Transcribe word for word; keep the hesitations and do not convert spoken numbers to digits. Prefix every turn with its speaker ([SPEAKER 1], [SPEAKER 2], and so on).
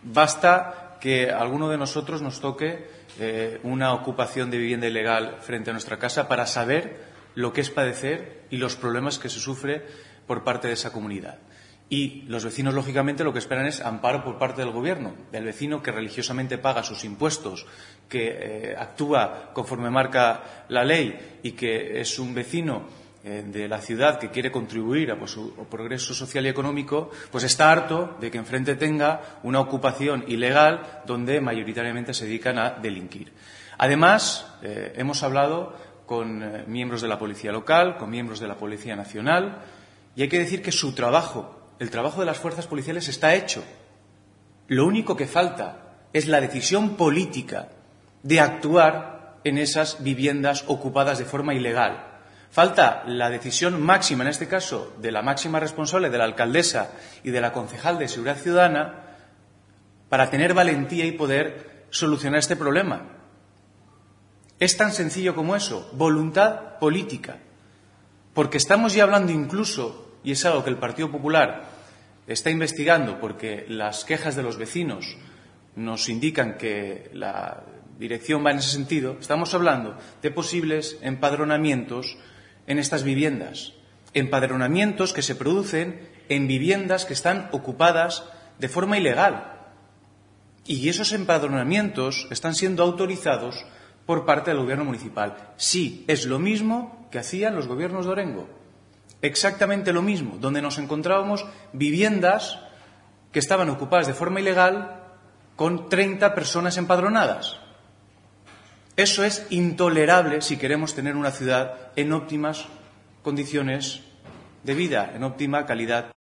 [SPEAKER 1] Basta que a alguno de nosotros nos toque eh, una ocupación de vivienda ilegal frente a nuestra casa para saber lo que es padecer y los problemas que se sufre por parte de esa comunidad. Y los vecinos, lógicamente, lo que esperan es amparo por parte del Gobierno, del vecino que religiosamente paga sus impuestos, que eh, actúa conforme marca la ley y que es un vecino eh, de la ciudad que quiere contribuir a pues, su progreso social y económico, pues está harto de que enfrente tenga una ocupación ilegal donde mayoritariamente se dedican a delinquir. Además, eh, hemos hablado con eh, miembros de la Policía Local, con miembros de la Policía Nacional, y hay que decir que su trabajo, el trabajo de las fuerzas policiales está hecho. Lo único que falta es la decisión política de actuar en esas viviendas ocupadas de forma ilegal. Falta la decisión máxima, en este caso, de la máxima responsable, de la alcaldesa y de la concejal de Seguridad Ciudadana, para tener valentía y poder solucionar este problema. Es tan sencillo como eso, voluntad política. Porque estamos ya hablando incluso, y es algo que el Partido Popular está investigando, porque las quejas de los vecinos nos indican que la dirección va en ese sentido, estamos hablando de posibles empadronamientos en estas viviendas. Empadronamientos que se producen en viviendas que están ocupadas de forma ilegal. Y esos empadronamientos están siendo autorizados por parte del Gobierno municipal. Sí, es lo mismo que hacían los gobiernos de Orengo. Exactamente lo mismo, donde nos encontrábamos viviendas que estaban ocupadas de forma ilegal con treinta personas empadronadas. Eso es intolerable si queremos tener una ciudad en óptimas condiciones de vida, en óptima calidad.